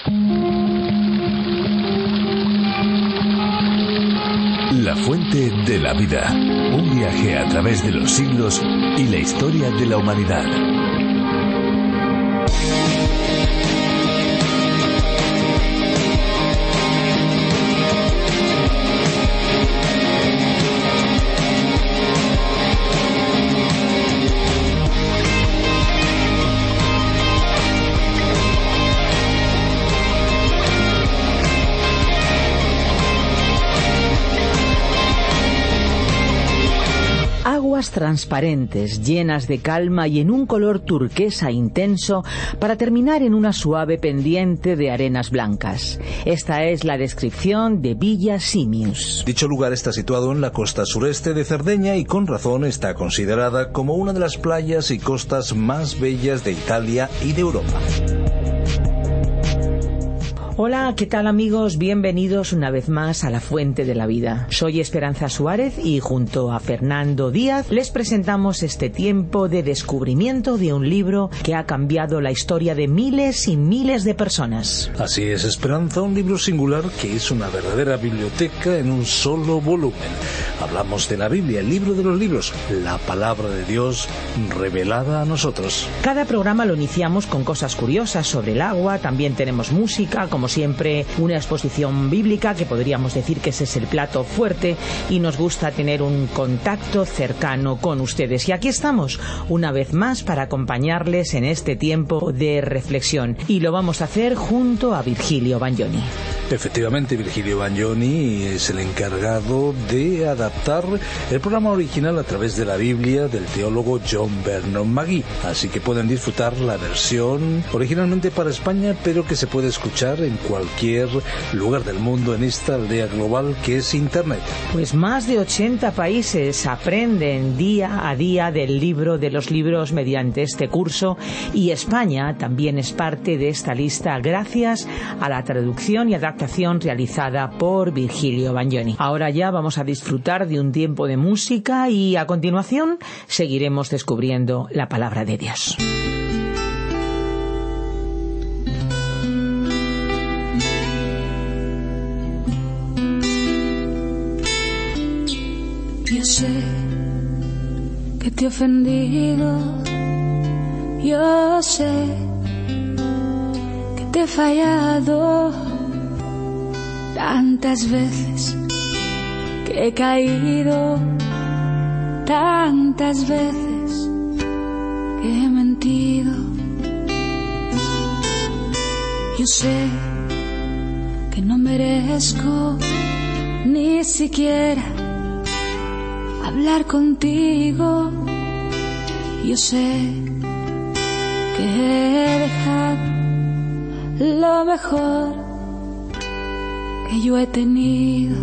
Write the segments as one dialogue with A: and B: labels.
A: La fuente de la vida. Un viaje a través de los siglos y la historia de la humanidad.
B: Aguas transparentes, llenas de calma y en un color turquesa intenso, para terminar en una suave pendiente de arenas blancas. Esta es la descripción de Villa Simius.
C: Dicho lugar está situado en la costa sureste de Cerdeña y con razón está considerada como una de las playas y costas más bellas de Italia y de Europa.
B: Hola, ¿qué tal amigos? Bienvenidos una vez más a La Fuente de la Vida. Soy Esperanza Suárez y junto a Fernando Díaz les presentamos este tiempo de descubrimiento de un libro que ha cambiado la historia de miles y miles de personas.
C: Así es, Esperanza, un libro singular que es una verdadera biblioteca en un solo volumen. Hablamos de la Biblia, el libro de los libros, la palabra de Dios revelada a nosotros.
B: Cada programa lo iniciamos con cosas curiosas sobre el agua, también tenemos música, como siempre una exposición bíblica, que podríamos decir que ese es el plato fuerte, y nos gusta tener un contacto cercano con ustedes. Y aquí estamos una vez más para acompañarles en este tiempo de reflexión, y lo vamos a hacer junto a Virgilio Bagnoni.
C: Efectivamente, Virgilio Bagnoni es el encargado de adaptar el programa original a través de la Biblia del teólogo John Vernon Magee, así que pueden disfrutar la versión originalmente para España, pero que se puede escuchar en cualquier lugar del mundo en esta aldea global que es Internet.
B: Pues más de 80 países aprenden día a día del libro de los libros mediante este curso, y España también es parte de esta lista gracias a la traducción y adaptación realizada por Virgilio Bagnoni. Ahora ya vamos a disfrutar de un tiempo de música y a continuación seguiremos descubriendo la palabra de Dios.
D: Yo sé que te he ofendido, yo sé que te he fallado tantas veces, que he caído tantas veces, que he mentido. Yo sé que no merezco ni siquiera hablar contigo. Yo sé que he dejado lo mejor que yo he tenido,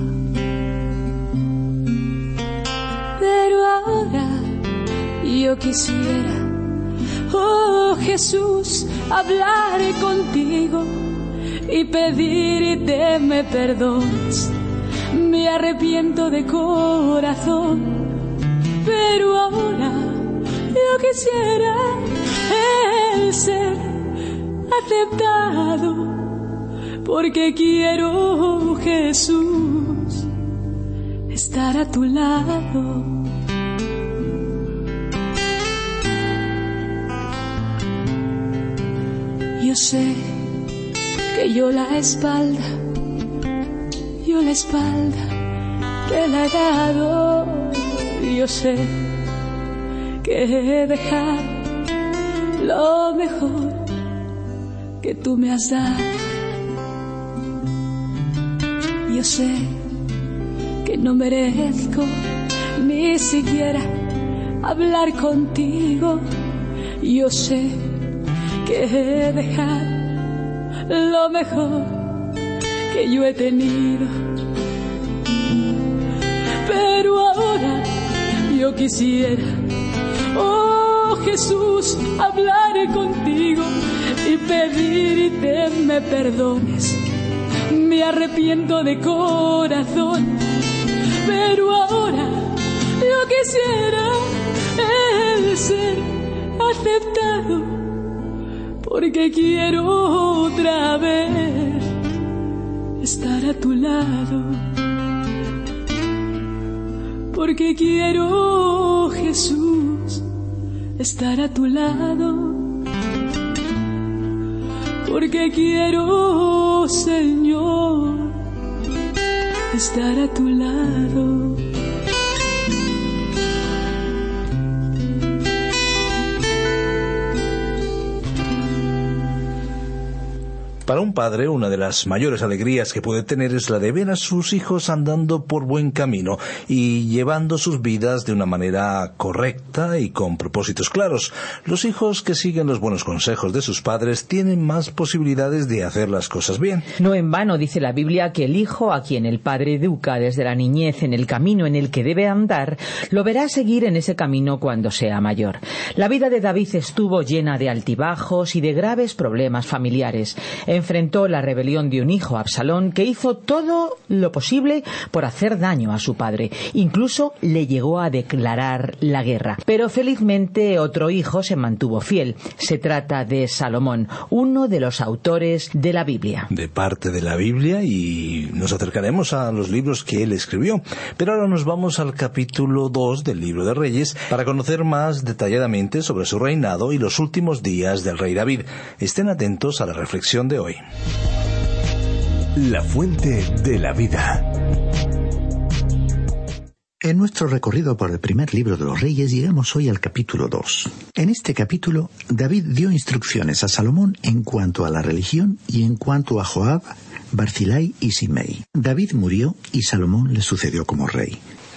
D: pero ahora yo quisiera, oh Jesús, hablar contigo y pedirte me perdones. Me arrepiento de corazón, pero ahora yo quisiera el ser aceptado, porque quiero, Jesús, estar a tu lado. Yo sé que yo la espalda te la he dado. Yo sé que he dejado lo mejor que tú me has dado. Yo sé que no merezco ni siquiera hablar contigo. Yo sé que he dejado lo mejor que yo he tenido, pero ahora yo quisiera, oh Jesús, hablar contigo y pedirte me perdones. Me arrepiento de corazón, pero ahora yo quisiera el ser aceptado, porque quiero otra vez a tu lado, porque quiero, Jesús, estar a tu lado, porque quiero, Señor, estar a tu lado.
C: Para un padre, una de las mayores alegrías que puede tener es la de ver a sus hijos andando por buen camino y llevando sus vidas de una manera correcta y con propósitos claros. Los hijos que siguen los buenos consejos de sus padres tienen más posibilidades de hacer las cosas bien.
B: No en vano dice la Biblia que el hijo a quien el padre educa desde la niñez en el camino en el que debe andar, lo verá seguir en ese camino cuando sea mayor. La vida de David estuvo llena de altibajos y de graves problemas familiares. Enfrentó la rebelión de un hijo, Absalón, que hizo todo lo posible por hacer daño a su padre. Incluso le llegó a declarar la guerra. Pero felizmente otro hijo se mantuvo fiel. Se trata de Salomón, uno de los autores de la Biblia.
C: De parte de la Biblia, y nos acercaremos a los libros que él escribió. Pero ahora nos vamos al capítulo 2 del libro de Reyes para conocer más detalladamente sobre su reinado y los últimos días del rey David. Estén atentos a la reflexión de hoy.
A: La fuente de la vida.
E: En nuestro recorrido por el primer libro de los Reyes llegamos hoy al capítulo 2. En este capítulo, David dio instrucciones a Salomón en cuanto a la religión y en cuanto a Joab, Barzillai y Simei. David murió y Salomón le sucedió como rey.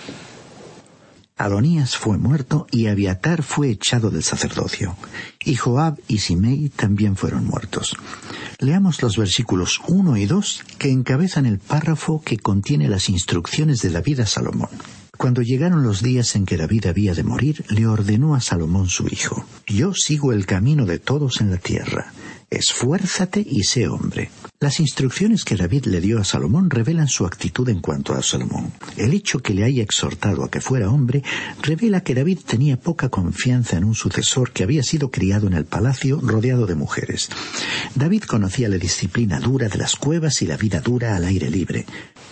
E: Adonías fue muerto y Abiatar fue echado del sacerdocio. Y Joab y Simei también fueron muertos. Leamos los versículos 1 y 2 que encabezan el párrafo que contiene las instrucciones de David a Salomón. Cuando llegaron los días en que David había de morir, le ordenó a Salomón su hijo: Yo sigo el camino de todos en la tierra. Esfuérzate y sé hombre. Las instrucciones que David le dio a Salomón revelan su actitud en cuanto a Salomón. El hecho que le haya exhortado a que fuera hombre revela que David tenía poca confianza en un sucesor que había sido criado en el palacio rodeado de mujeres. David conocía la disciplina dura de las cuevas y la vida dura al aire libre.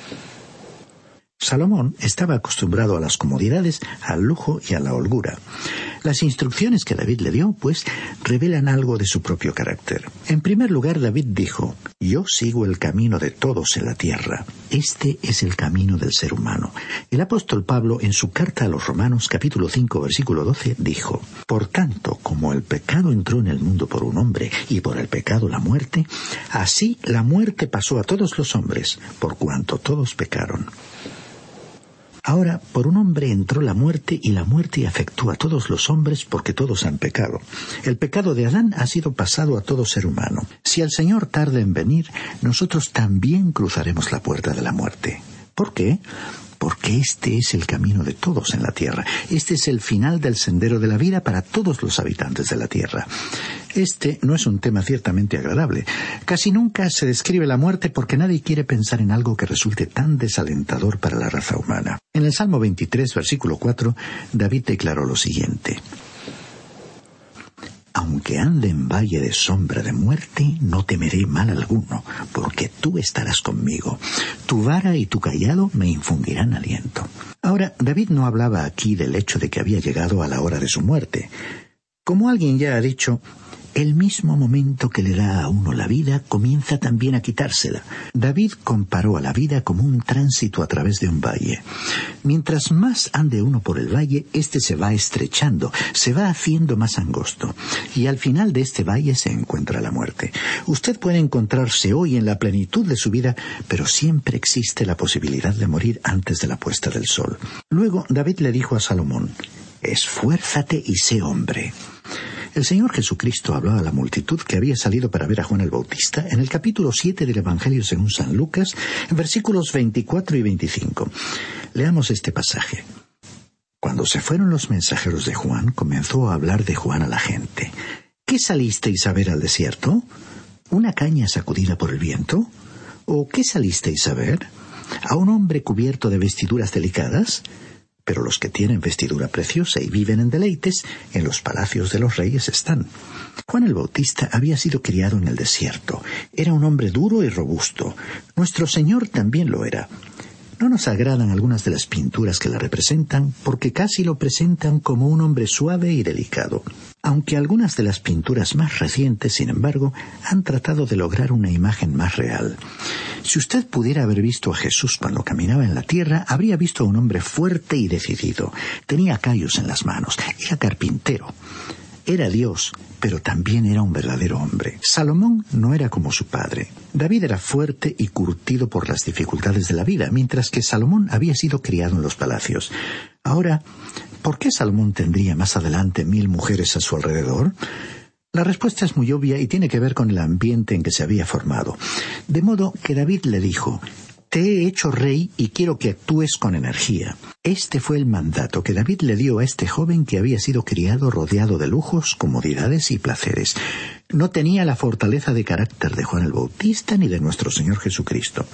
E: Salomón estaba acostumbrado a las comodidades, al lujo y a la holgura. Las instrucciones que David le dio, pues, revelan algo de su propio carácter. En primer lugar, David dijo: Yo sigo el camino de todos en la tierra. Este es el camino del ser humano. El apóstol Pablo, en su carta a los Romanos, capítulo 5, versículo 12, dijo: Por tanto, como el pecado entró en el mundo por un hombre, y por el pecado la muerte, así la muerte pasó a todos los hombres, por cuanto todos pecaron. Ahora, por un hombre entró la muerte, y la muerte afectó a todos los hombres porque todos han pecado. El pecado de Adán ha sido pasado a todo ser humano. Si el Señor tarda en venir, nosotros también cruzaremos la puerta de la muerte. ¿Por qué? Porque este es el camino de todos en la tierra. Este es el final del sendero de la vida para todos los habitantes de la tierra. Este no es un tema ciertamente agradable. Casi nunca se describe la muerte porque nadie quiere pensar en algo que resulte tan desalentador para la raza humana. En el Salmo 23, versículo 4, David declaró lo siguiente: Aunque ande en valle de sombra de muerte, no temeré mal alguno, porque tú estarás conmigo. Tu vara y tu cayado me infundirán aliento. Ahora, David no hablaba aquí del hecho de que había llegado a la hora de su muerte. Como alguien ya ha dicho, el mismo momento que le da a uno la vida, comienza también a quitársela. David comparó a la vida como un tránsito a través de un valle. Mientras más ande uno por el valle, este se va estrechando, se va haciendo más angosto. Y al final de este valle se encuentra la muerte. Usted puede encontrarse hoy en la plenitud de su vida, pero siempre existe la posibilidad de morir antes de la puesta del sol. Luego, David le dijo a Salomón: Esfuérzate y sé hombre. El Señor Jesucristo habló a la multitud que había salido para ver a Juan el Bautista en el capítulo 7 del Evangelio según San Lucas, en versículos 24 y 25. Leamos este pasaje. Cuando se fueron los mensajeros de Juan, comenzó a hablar de Juan a la gente. ¿Qué salisteis a ver al desierto? ¿Una caña sacudida por el viento? ¿O qué salisteis a ver? ¿A un hombre cubierto de vestiduras delicadas? Pero los que tienen vestidura preciosa y viven en deleites, en los palacios de los reyes están. Juan el Bautista había sido criado en el desierto. Era un hombre duro y robusto. Nuestro Señor también lo era. No nos agradan algunas de las pinturas que la representan, porque casi lo presentan como un hombre suave y delicado. Aunque algunas de las pinturas más recientes, sin embargo, han tratado de lograr una imagen más real. Si usted pudiera haber visto a Jesús cuando caminaba en la tierra, habría visto a un hombre fuerte y decidido. Tenía callos en las manos, era carpintero. Era Dios, pero también era un verdadero hombre. Salomón no era como su padre. David era fuerte y curtido por las dificultades de la vida, mientras que Salomón había sido criado en los palacios. Ahora, ¿por qué Salomón tendría más adelante 1000 mujeres a su alrededor? La respuesta es muy obvia y tiene que ver con el ambiente en que se había formado. De modo que David le dijo: «Te he hecho rey y quiero que actúes con energía». Este fue el mandato que David le dio a este joven que había sido criado rodeado de lujos, comodidades y placeres. No tenía la fortaleza de carácter de Juan el Bautista ni de nuestro Señor Jesucristo.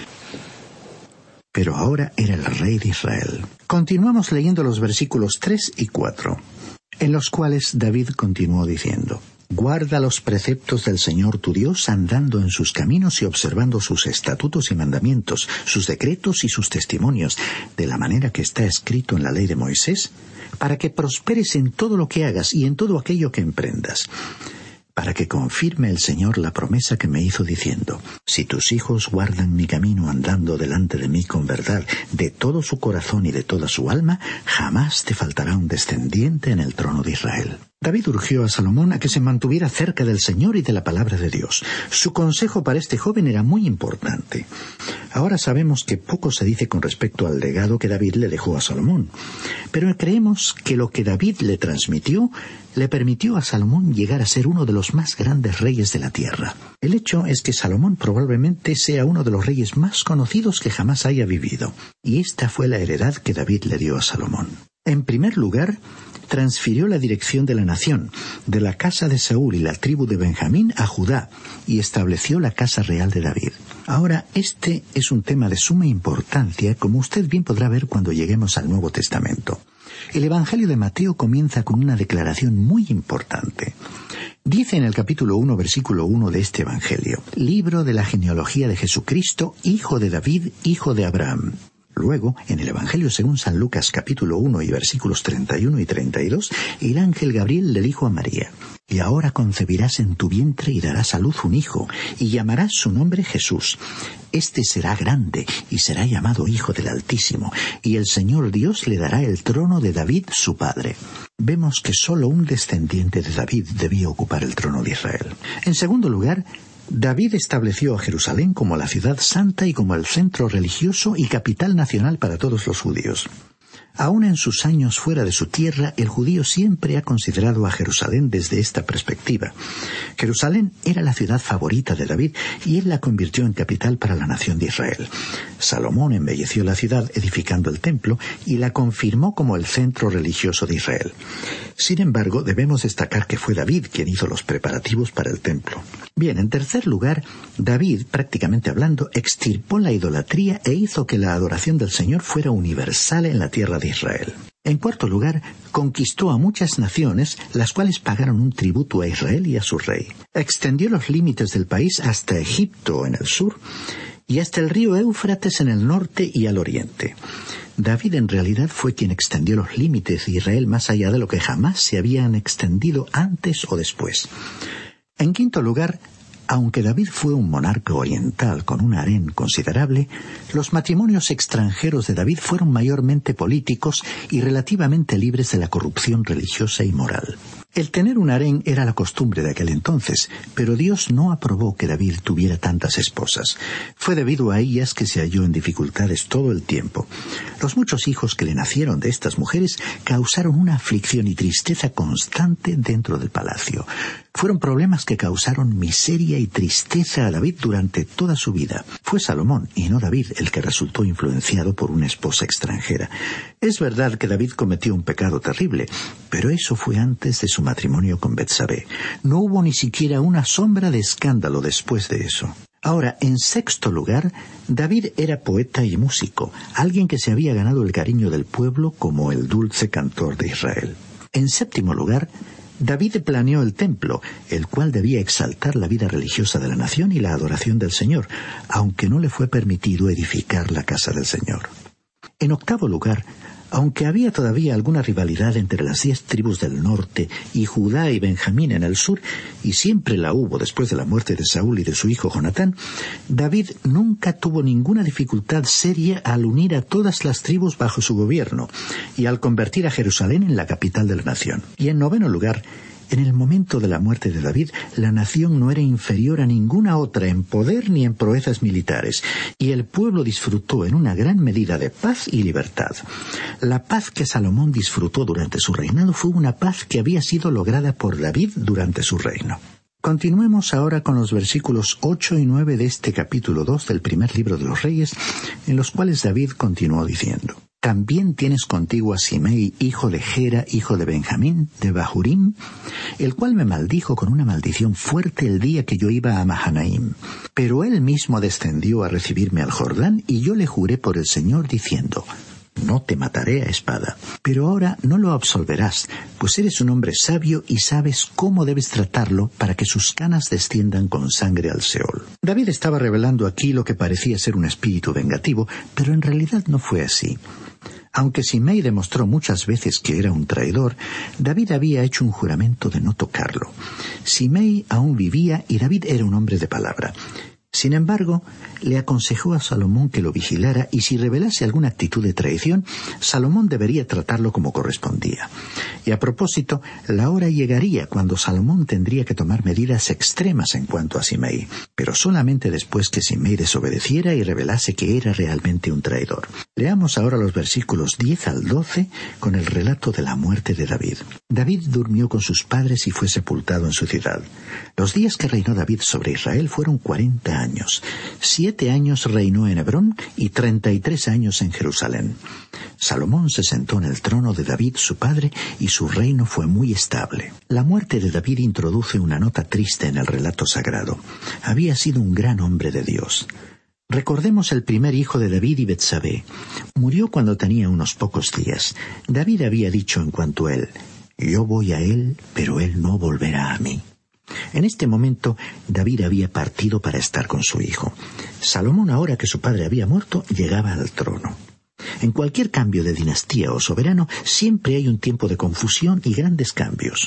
E: Pero ahora era el rey de Israel. Continuamos leyendo los versículos 3 y 4, en los cuales David continuó diciendo: «Guarda los preceptos del Señor tu Dios, andando en sus caminos y observando sus estatutos y mandamientos, sus decretos y sus testimonios, de la manera que está escrito en la ley de Moisés, para que prosperes en todo lo que hagas y en todo aquello que emprendas. Para que confirme el Señor la promesa que me hizo diciendo: si tus hijos guardan mi camino andando delante de mí con verdad, de todo su corazón y de toda su alma, jamás te faltará un descendiente en el trono de Israel». David urgió a Salomón a que se mantuviera cerca del Señor y de la palabra de Dios. Su consejo para este joven era muy importante. Ahora sabemos que poco se dice con respecto al legado que David le dejó a Salomón, pero creemos que lo que David le transmitió le permitió a Salomón llegar a ser uno de los más grandes reyes de la tierra. El hecho es que Salomón probablemente sea uno de los reyes más conocidos que jamás haya vivido, y esta fue la heredad que David le dio a Salomón. En primer lugar, transfirió la dirección de la nación, de la casa de Saúl y la tribu de Benjamín a Judá, y estableció la casa real de David. Ahora, este es un tema de suma importancia, como usted bien podrá ver cuando lleguemos al Nuevo Testamento. El Evangelio de Mateo comienza con una declaración muy importante. Dice en el capítulo 1, versículo 1 de este Evangelio: «Libro de la genealogía de Jesucristo, hijo de David, hijo de Abraham». Luego, en el Evangelio según San Lucas capítulo 1 y versículos 31 y 32, el ángel Gabriel le dijo a María: «Y ahora concebirás en tu vientre y darás a luz un hijo, y llamarás su nombre Jesús. Este será grande y será llamado Hijo del Altísimo, y el Señor Dios le dará el trono de David su padre». Vemos que solo un descendiente de David debía ocupar el trono de Israel. En segundo lugar, David estableció a Jerusalén como la ciudad santa y como el centro religioso y capital nacional para todos los judíos. Aún en sus años fuera de su tierra, el judío siempre ha considerado a Jerusalén desde esta perspectiva. Jerusalén era la ciudad favorita de David y él la convirtió en capital para la nación de Israel. Salomón embelleció la ciudad edificando el templo y la confirmó como el centro religioso de Israel. Sin embargo, debemos destacar que fue David quien hizo los preparativos para el templo. Bien, en tercer lugar, David, prácticamente hablando, extirpó la idolatría e hizo que la adoración del Señor fuera universal en la tierra de Israel. En cuarto lugar, conquistó a muchas naciones, las cuales pagaron un tributo a Israel y a su rey. Extendió los límites del país hasta Egipto en el sur y hasta el río Éufrates en el norte y al oriente. David en realidad fue quien extendió los límites de Israel más allá de lo que jamás se habían extendido antes o después. En quinto lugar, aunque David fue un monarca oriental con un harén considerable, los matrimonios extranjeros de David fueron mayormente políticos y relativamente libres de la corrupción religiosa y moral. El tener un harén era la costumbre de aquel entonces, pero Dios no aprobó que David tuviera tantas esposas. Fue debido a ellas que se halló en dificultades todo el tiempo. Los muchos hijos que le nacieron de estas mujeres causaron una aflicción y tristeza constante dentro del palacio. Fueron problemas que causaron miseria y tristeza a David durante toda su vida. Fue Salomón, y no David, el que resultó influenciado por una esposa extranjera. Es verdad que David cometió un pecado terrible, pero eso fue antes de su matrimonio con Betsabé. No hubo ni siquiera una sombra de escándalo después de eso. Ahora, en sexto lugar, David era poeta y músico, alguien que se había ganado el cariño del pueblo como el dulce cantor de Israel. En séptimo lugar, David planeó el templo, el cual debía exaltar la vida religiosa de la nación y la adoración del Señor, aunque no le fue permitido edificar la casa del Señor. En octavo lugar, aunque había todavía alguna rivalidad entre las 10 tribus del norte y Judá y Benjamín en el sur, y siempre la hubo después de la muerte de Saúl y de su hijo Jonatán, David nunca tuvo ninguna dificultad seria al unir a todas las tribus bajo su gobierno y al convertir a Jerusalén en la capital de la nación. Y en noveno lugar, en el momento de la muerte de David, la nación no era inferior a ninguna otra en poder ni en proezas militares, y el pueblo disfrutó en una gran medida de paz y libertad. La paz que Salomón disfrutó durante su reinado fue una paz que había sido lograda por David durante su reino. Continuemos ahora con los versículos 8 y 9 de este capítulo 2 del primer libro de los Reyes, en los cuales David continuó diciendo: También tienes contigo a Simei, hijo de Gera, hijo de Benjamín, de Bahurim, el cual me maldijo con una maldición fuerte el día que yo iba a Mahanaim. Pero él mismo descendió a recibirme al Jordán, y yo le juré por el Señor, diciendo: No te mataré a espada. Pero ahora no lo absolverás, pues eres un hombre sabio y sabes cómo debes tratarlo para que sus canas desciendan con sangre al Seol. David estaba revelando aquí lo que parecía ser un espíritu vengativo, pero en realidad no fue así. Aunque Simei demostró muchas veces que era un traidor, David había hecho un juramento de no tocarlo. Simei aún vivía y David era un hombre de palabra. Sin embargo, le aconsejó a Salomón que lo vigilara, y si revelase alguna actitud de traición, Salomón debería tratarlo como correspondía. Y a propósito, la hora llegaría cuando Salomón tendría que tomar medidas extremas en cuanto a Simei, pero solamente después que Simei desobedeciera y revelase que era realmente un traidor. Leamos ahora los versículos 10 al 12 con el relato de la muerte de David. David durmió con sus padres y fue sepultado en su ciudad. Los días que reinó David sobre Israel fueron 40 años. 7 años reinó en Hebrón y 33 años en Jerusalén. Salomón se sentó en el trono de David, su padre, y su reino fue muy estable. La muerte de David introduce una nota triste en el relato sagrado. Había sido un gran hombre de Dios. Recordemos el primer hijo de David y Betsabé. Murió cuando tenía unos pocos días. David había dicho en cuanto a él: Yo voy a él, pero él no volverá a mí. En este momento, David había partido para estar con su hijo. Salomón, ahora que su padre había muerto, llegaba al trono. En cualquier cambio de dinastía o soberano, siempre hay un tiempo de confusión y grandes cambios.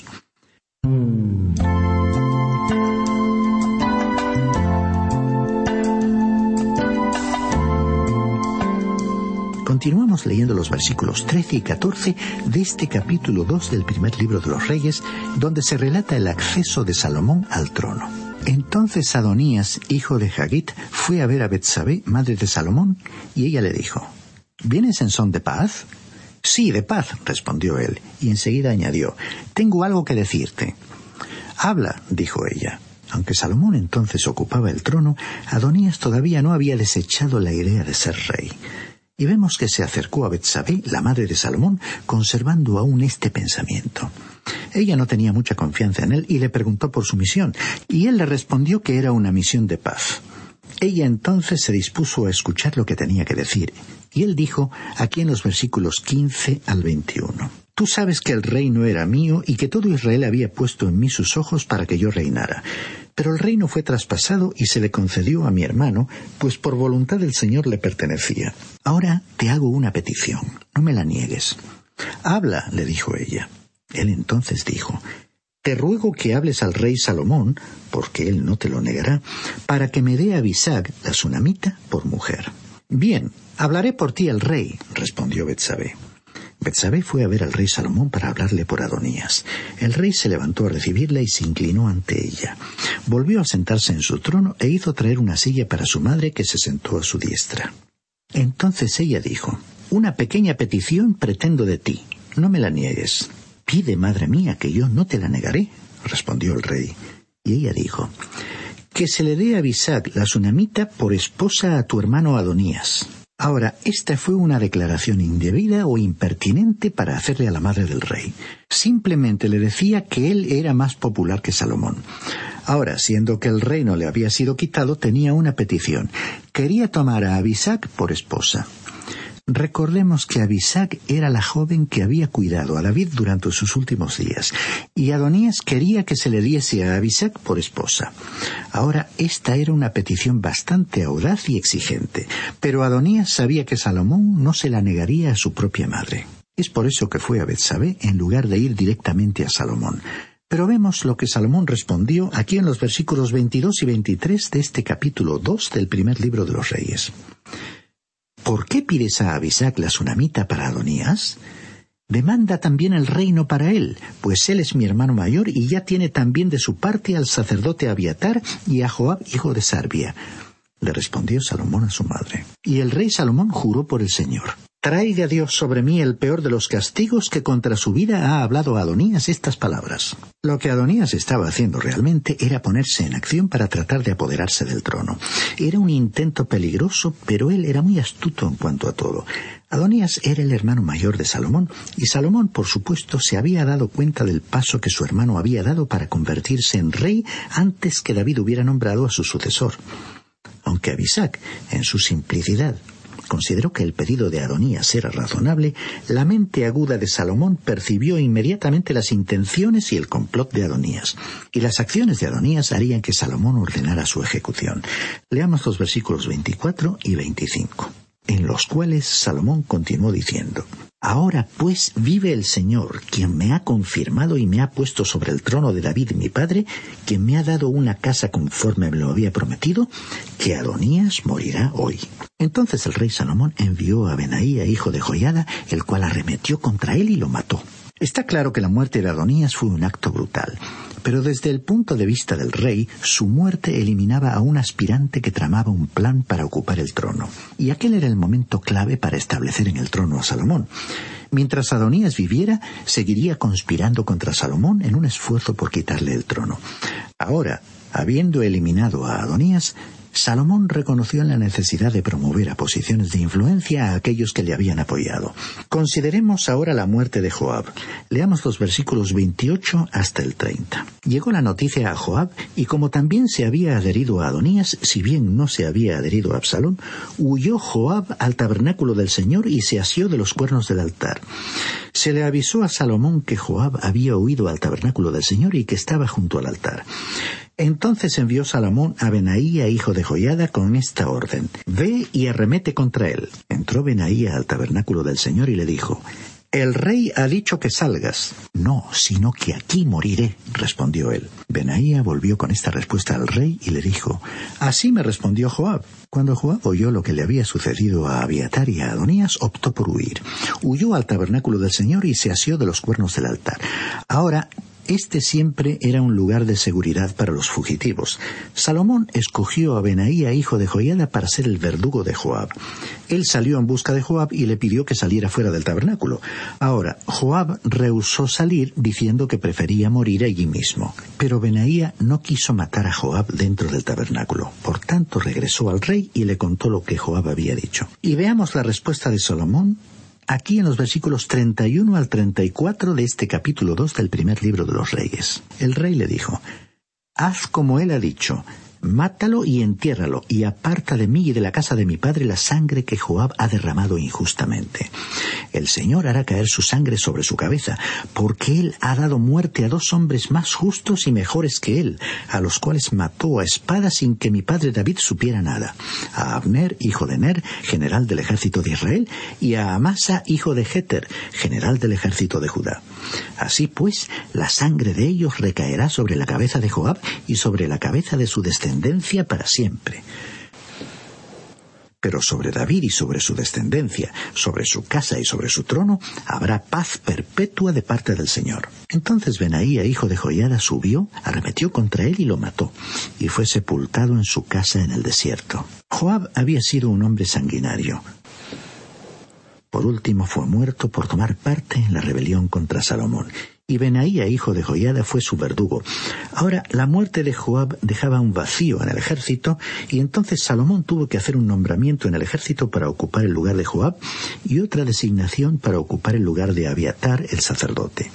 E: Continuamos leyendo los versículos 13 y 14 de este capítulo 2 del primer libro de los Reyes, donde se relata el acceso de Salomón al trono. Entonces Adonías, hijo de Hagit, fue a ver a Betsabé, madre de Salomón, y ella le dijo: ¿Vienes en son de paz? Sí, de paz, respondió él, y enseguida añadió: Tengo algo que decirte. Habla, dijo ella. Aunque Salomón entonces ocupaba el trono, Adonías todavía no había desechado la idea de ser rey. Y vemos que se acercó a Betsabé, la madre de Salomón, conservando aún este pensamiento. Ella no tenía mucha confianza en él y le preguntó por su misión, y él le respondió que era una misión de paz. Ella entonces se dispuso a escuchar lo que tenía que decir, y él dijo aquí en los versículos 15 al 21. Tú sabes que el reino era mío y que todo Israel había puesto en mí sus ojos para que yo reinara. Pero el reino fue traspasado y se le concedió a mi hermano, pues por voluntad del Señor le pertenecía. Ahora te hago una petición, no me la niegues. Habla, le dijo ella. Él entonces dijo: Te ruego que hables al rey Salomón, porque él no te lo negará, para que me dé a Abisag, la sunamita, por mujer. Bien, hablaré por ti al rey, respondió Betsabé. Betsabé fue a ver al rey Salomón para hablarle por Adonías. El rey se levantó a recibirla y se inclinó ante ella. Volvió a sentarse en su trono e hizo traer una silla para su madre, que se sentó a su diestra. Entonces ella dijo: Una pequeña petición pretendo de ti, no me la niegues. Pide, madre mía, que yo no te la negaré, respondió el rey. Y ella dijo: que se le dé a Abisag la sunamita por esposa a tu hermano Adonías. Ahora, esta fue una declaración indebida o impertinente para hacerle a la madre del rey. Simplemente le decía que él era más popular que Salomón. Ahora, siendo que el reino le había sido quitado, tenía una petición. Quería tomar a Abisag por esposa. Recordemos que Abisag era la joven que había cuidado a David durante sus últimos días, y Adonías quería que se le diese a Abisag por esposa. Ahora, esta era una petición bastante audaz y exigente, pero Adonías sabía que Salomón no se la negaría a su propia madre. Es por eso que fue a Betsabé en lugar de ir directamente a Salomón. Pero vemos lo que Salomón respondió aquí en los versículos 22 y 23 de este capítulo 2 del primer libro de los Reyes. ¿Por qué pides a Abisag la sunamita para Adonías? Demanda también el reino para él, pues él es mi hermano mayor y ya tiene también de su parte al sacerdote Abiatar y a Joab, hijo de Sarbia. Le respondió Salomón a su madre. Y el rey Salomón juró por el Señor: traiga Dios sobre mí el peor de los castigos, que contra su vida ha hablado a Adonías estas palabras. Lo que Adonías estaba haciendo realmente era ponerse en acción para tratar de apoderarse del trono. Era un intento peligroso, pero él era muy astuto en cuanto a todo. Adonías era el hermano mayor de Salomón, y Salomón, por supuesto, se había dado cuenta del paso que su hermano había dado para convertirse en rey antes que David hubiera nombrado a su sucesor. Aunque Abisag, en su simplicidad, consideró que el pedido de Adonías era razonable, la mente aguda de Salomón percibió inmediatamente las intenciones y el complot de Adonías, y las acciones de Adonías harían que Salomón ordenara su ejecución. Leamos los versículos 24 y 25, en los cuales Salomón continuó diciendo: ahora pues vive el Señor, quien me ha confirmado y me ha puesto sobre el trono de David mi padre, quien me ha dado una casa conforme me lo había prometido, que Adonías morirá hoy. Entonces el rey Salomón envió a Benaía, hijo de Joiada, el cual arremetió contra él y lo mató. Está claro que la muerte de Adonías fue un acto brutal, pero desde el punto de vista del rey, su muerte eliminaba a un aspirante que tramaba un plan para ocupar el trono, y aquel era el momento clave para establecer en el trono a Salomón. Mientras Adonías viviera, seguiría conspirando contra Salomón en un esfuerzo por quitarle el trono. Ahora, habiendo eliminado a Adonías, Salomón reconoció la necesidad de promover a posiciones de influencia a aquellos que le habían apoyado. Consideremos ahora la muerte de Joab. Leamos los versículos 28 hasta el 30. Llegó la noticia a Joab, y como también se había adherido a Adonías, si bien no se había adherido a Absalón, huyó Joab al tabernáculo del Señor y se asió de los cuernos del altar. Se le avisó a Salomón que Joab había huido al tabernáculo del Señor y que estaba junto al altar. Entonces envió Salomón a Benaía, hijo de Joiada, con esta orden: ve y arremete contra él. Entró Benaía al tabernáculo del Señor y le dijo: el rey ha dicho que salgas. No, sino que aquí moriré, respondió él. Benaía volvió con esta respuesta al rey y le dijo: así me respondió Joab. Cuando Joab oyó lo que le había sucedido a Abiatar y a Adonías, optó por huir. Huyó al tabernáculo del Señor y se asió de los cuernos del altar. Ahora, este siempre era un lugar de seguridad para los fugitivos. Salomón escogió a Benaía, hijo de Joiada, para ser el verdugo de Joab. Él salió en busca de Joab y le pidió que saliera fuera del tabernáculo. Ahora, Joab rehusó salir, diciendo que prefería morir allí mismo. Pero Benaía no quiso matar a Joab dentro del tabernáculo. Por tanto, regresó al rey y le contó lo que Joab había dicho. Y veamos la respuesta de Salomón aquí en los versículos 31 al 34 de este capítulo 2 del primer libro de los Reyes. El rey le dijo: haz como él ha dicho, mátalo y entiérralo, y aparta de mí y de la casa de mi padre la sangre que Joab ha derramado injustamente. El Señor hará caer su sangre sobre su cabeza, porque él ha dado muerte a 2 hombres más justos y mejores que él, a los cuales mató a espada sin que mi padre David supiera nada: a Abner, hijo de Ner, general del ejército de Israel, y a Amasa, hijo de Jeter, general del ejército de Judá. Así pues, la sangre de ellos recaerá sobre la cabeza de Joab y sobre la cabeza de su descendencia para siempre. Pero sobre David y sobre su descendencia, sobre su casa y sobre su trono, habrá paz perpetua de parte del Señor. Entonces Benaía, hijo de Joiada, subió, arremetió contra él y lo mató, y fue sepultado en su casa en el desierto. Joab había sido un hombre sanguinario. Por último, fue muerto por tomar parte en la rebelión contra Salomón, y Benaía, hijo de Joiada, fue su verdugo. Ahora, la muerte de Joab dejaba un vacío en el ejército, y entonces Salomón tuvo que hacer un nombramiento en el ejército para ocupar el lugar de Joab y otra designación para ocupar el lugar de Abiatar, el sacerdote.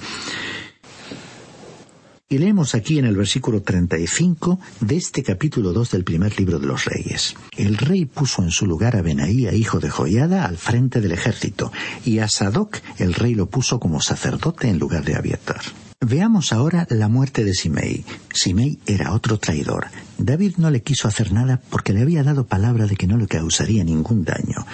E: Y leemos aquí en el versículo 35 de este capítulo 2 del primer libro de los Reyes. El rey puso en su lugar a Benaía, hijo de Joiada, al frente del ejército, y a Sadoc el rey lo puso como sacerdote en lugar de Abiatar. Veamos ahora la muerte de Simei. Simei era otro traidor. David no le quiso hacer nada porque le había dado palabra de que no le causaría ningún daño.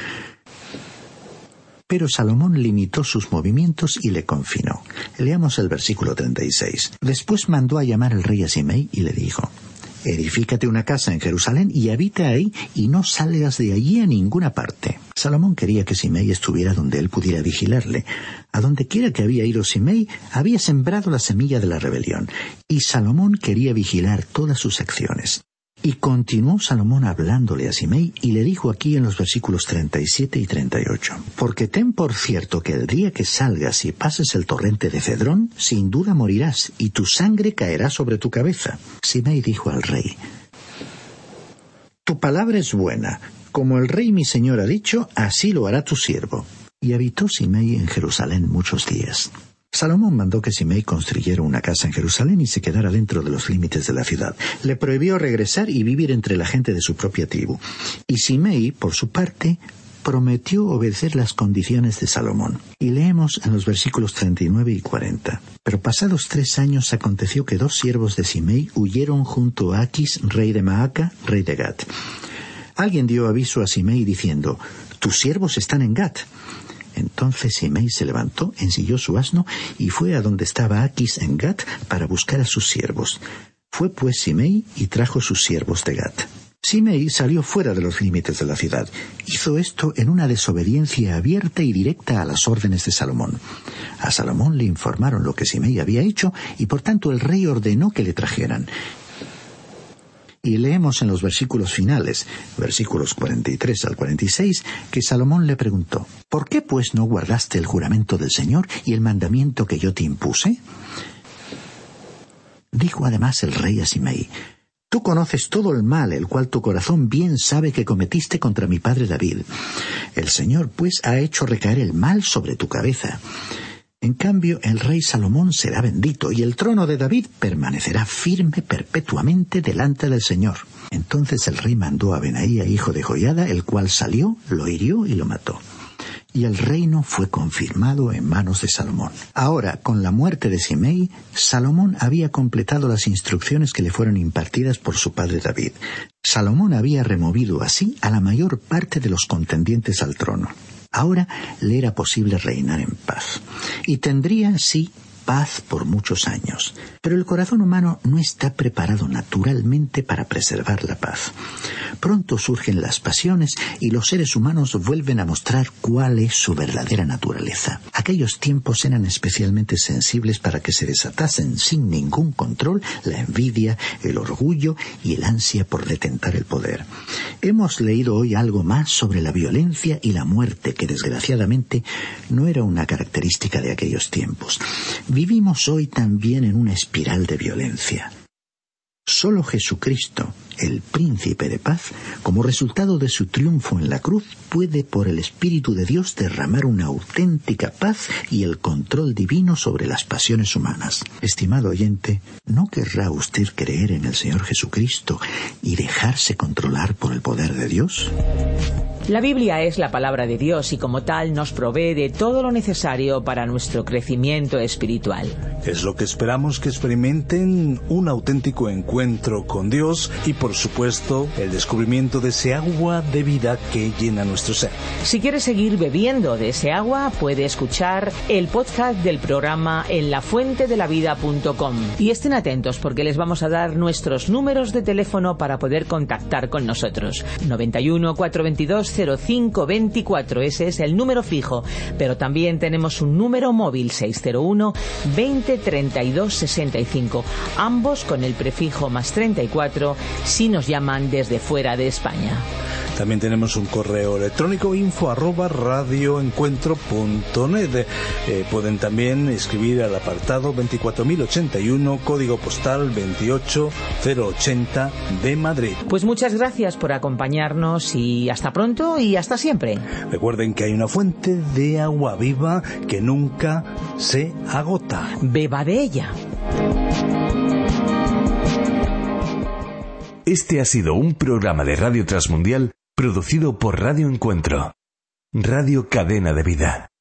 E: Pero Salomón limitó sus movimientos y le confinó. Leamos el versículo 36. Después mandó a llamar al rey a Simei y le dijo: «Edifícate una casa en Jerusalén y habita ahí, y no salgas de allí a ninguna parte». Salomón quería que Simei estuviera donde él pudiera vigilarle. A donde quiera que había ido Simei, había sembrado la semilla de la rebelión, y Salomón quería vigilar todas sus acciones. Y continuó Salomón hablándole a Simei, y le dijo aquí en los versículos 37 y 38, «Porque ten por cierto que el día que salgas y pases el torrente de Cedrón, sin duda morirás, y tu sangre caerá sobre tu cabeza». Simei dijo al rey: «Tu palabra es buena. Como el rey mi señor ha dicho, así lo hará tu siervo». Y habitó Simei en Jerusalén muchos días. Salomón mandó que Simei construyera una casa en Jerusalén y se quedara dentro de los límites de la ciudad. Le prohibió regresar y vivir entre la gente de su propia tribu. Y Simei, por su parte, prometió obedecer las condiciones de Salomón. Y leemos en los versículos 39 y 40. «Pero pasados 3 años aconteció que 2 siervos de Simei huyeron junto a Aquis, rey de Maaca, rey de Gat. Alguien dio aviso a Simei diciendo: «Tus siervos están en Gat». Entonces Simei se levantó, ensilló su asno y fue a donde estaba Aquis en Gat para buscar a sus siervos. Fue pues Simei y trajo sus siervos de Gat. Simei salió fuera de los límites de la ciudad. Hizo esto en una desobediencia abierta y directa a las órdenes de Salomón. A Salomón le informaron lo que Simei había hecho y por tanto el rey ordenó que le trajeran. Y leemos en los versículos finales, versículos 43 al 46, que Salomón le preguntó: «¿Por qué pues no guardaste el juramento del Señor y el mandamiento que yo te impuse?» Dijo además el rey a Simei: «Tú conoces todo el mal, el cual tu corazón bien sabe que cometiste contra mi padre David. El Señor pues ha hecho recaer el mal sobre tu cabeza. En cambio, el rey Salomón será bendito, y el trono de David permanecerá firme perpetuamente delante del Señor». Entonces el rey mandó a Benaía, hijo de Joiada, el cual salió, lo hirió y lo mató. Y el reino fue confirmado en manos de Salomón. Ahora, con la muerte de Simei, Salomón había completado las instrucciones que le fueron impartidas por su padre David. Salomón había removido así a la mayor parte de los contendientes al trono. Ahora le era posible reinar en paz. Y tendría, sí, paz por muchos años. Pero el corazón humano no está preparado naturalmente para preservar la paz. Pronto surgen las pasiones y los seres humanos vuelven a mostrar cuál es su verdadera naturaleza. Aquellos tiempos eran especialmente sensibles para que se desatasen sin ningún control la envidia, el orgullo y el ansia por detentar el poder. Hemos leído hoy algo más sobre la violencia y la muerte que desgraciadamente no era una característica de aquellos tiempos. Vivimos hoy también en una espiral de violencia. Solo Jesucristo, el príncipe de paz, como resultado de su triunfo en la cruz, puede por el Espíritu de Dios derramar una auténtica paz y el control divino sobre las pasiones humanas. Estimado oyente, ¿no querrá usted creer en el Señor Jesucristo y dejarse controlar por el poder de Dios?
B: La Biblia es la palabra de Dios y como tal nos provee de todo lo necesario para nuestro crecimiento espiritual.
C: Es lo que esperamos que experimenten un auténtico encuentro con Dios y por supuesto el descubrimiento de ese agua de vida que llena nuestro ser.
B: Si quieres seguir bebiendo de ese agua, puede escuchar el podcast del programa en lafuentedelavida.com. Y estén atentos porque les vamos a dar nuestros números de teléfono para poder contactar con nosotros. 91 422 0524, ese es el número fijo, pero también tenemos un número móvil 601 20 32 65, ambos con el prefijo +34 si nos llaman desde fuera de España.
C: También tenemos un correo electrónico info@radioencuentro.net. Pueden también escribir al apartado 24081, código postal 28080 de Madrid.
B: Pues muchas gracias por acompañarnos y hasta pronto y hasta siempre.
C: Recuerden que hay una fuente de agua viva que nunca se agota.
B: Beba de ella.
A: Este ha sido un programa de Radio Transmundial producido por Radio Encuentro, Radio Cadena de Vida.